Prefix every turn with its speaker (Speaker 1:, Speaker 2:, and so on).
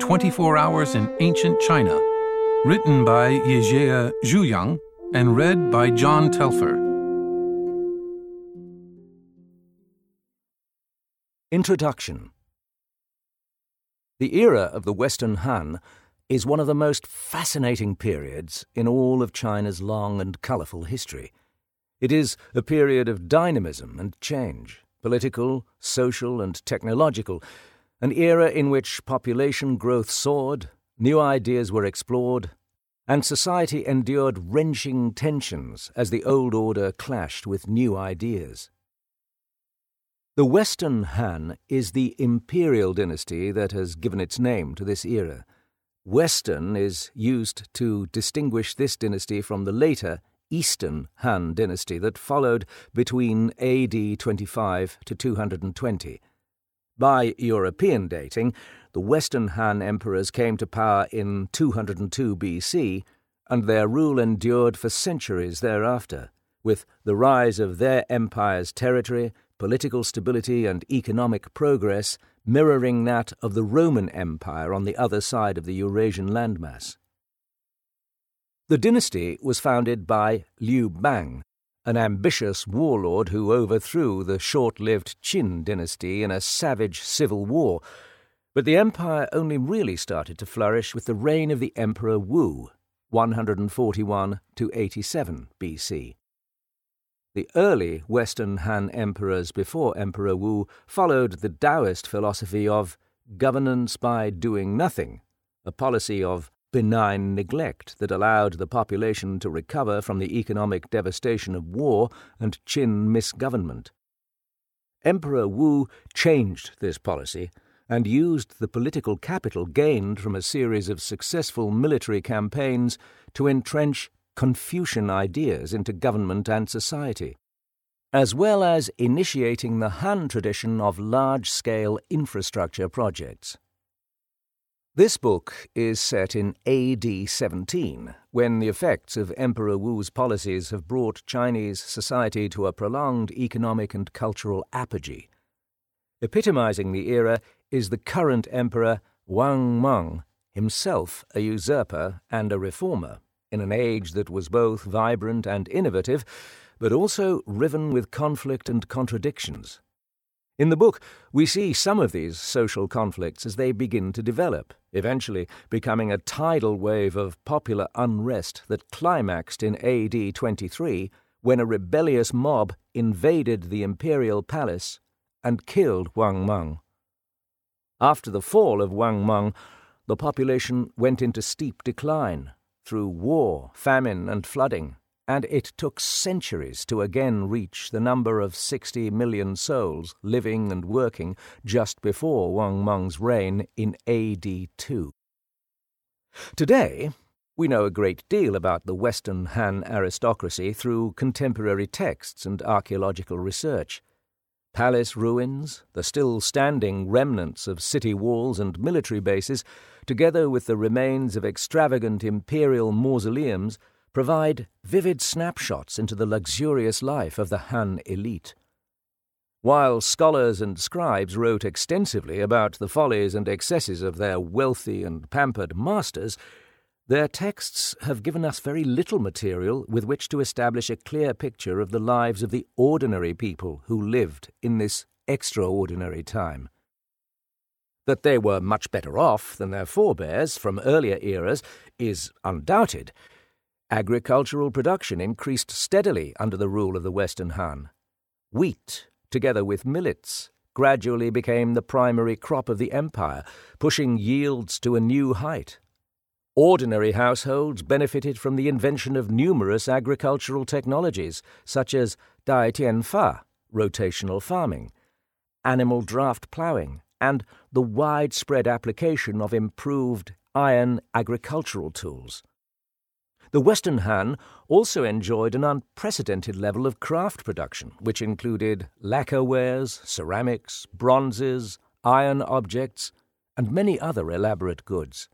Speaker 1: 24 Hours in Ancient China, written by Yejia Zhuyang and read by John Telfer.
Speaker 2: Introduction. The era of the Western Han is one of the most fascinating periods in all of China's long and colourful history. It is a period of dynamism and change, political, social and technological, an era in which population growth soared, new ideas were explored, and society endured wrenching tensions as the old order clashed with new ideas. The Western Han is the imperial dynasty that has given its name to this era. Western is used to distinguish this dynasty from the later Eastern Han dynasty that followed between AD 25 to 220. By European dating, the Western Han emperors came to power in 202 BC, and their rule endured for centuries thereafter, with the rise of their empire's territory, political stability and economic progress mirroring that of the Roman Empire on the other side of the Eurasian landmass. The dynasty was founded by Liu Bang, an ambitious warlord who overthrew the short-lived Qin dynasty in a savage civil war, but the empire only really started to flourish with the reign of the Emperor Wu, 141 to 87 BC. The early Western Han emperors before Emperor Wu followed the Taoist philosophy of governance by doing nothing, a policy of benign neglect that allowed the population to recover from the economic devastation of war and Qin misgovernment. Emperor Wu changed this policy and used the political capital gained from a series of successful military campaigns to entrench Confucian ideas into government and society, as well as initiating the Han tradition of large-scale infrastructure projects. This book is set in AD 17, when the effects of Emperor Wu's policies have brought Chinese society to a prolonged economic and cultural apogee. Epitomizing the era is the current emperor Wang Mang, himself a usurper and a reformer, in an age that was both vibrant and innovative, but also riven with conflict and contradictions. In the book, we see some of these social conflicts as they begin to develop, eventually becoming a tidal wave of popular unrest that climaxed in AD 23 when a rebellious mob invaded the imperial palace and killed Wang Mang. After the fall of Wang Mang, the population went into steep decline through war, famine, and flooding, and it took centuries to again reach the number of 60 million souls living and working just before Wang Mang's reign in AD 2. Today, we know a great deal about the Western Han aristocracy through contemporary texts and archaeological research. Palace ruins, the still-standing remnants of city walls and military bases, together with the remains of extravagant imperial mausoleums, provide vivid snapshots into the luxurious life of the Han elite. While scholars and scribes wrote extensively about the follies and excesses of their wealthy and pampered masters, their texts have given us very little material with which to establish a clear picture of the lives of the ordinary people who lived in this extraordinary time. That they were much better off than their forebears from earlier eras is undoubted. Agricultural production increased steadily under the rule of the Western Han. Wheat, together with millets, gradually became the primary crop of the empire, pushing yields to a new height. Ordinary households benefited from the invention of numerous agricultural technologies, such as Dai Tian Fa, rotational farming, animal draft ploughing, and the widespread application of improved iron agricultural tools. The Western Han also enjoyed an unprecedented level of craft production, which included lacquerwares, ceramics, bronzes, iron objects, and many other elaborate goods.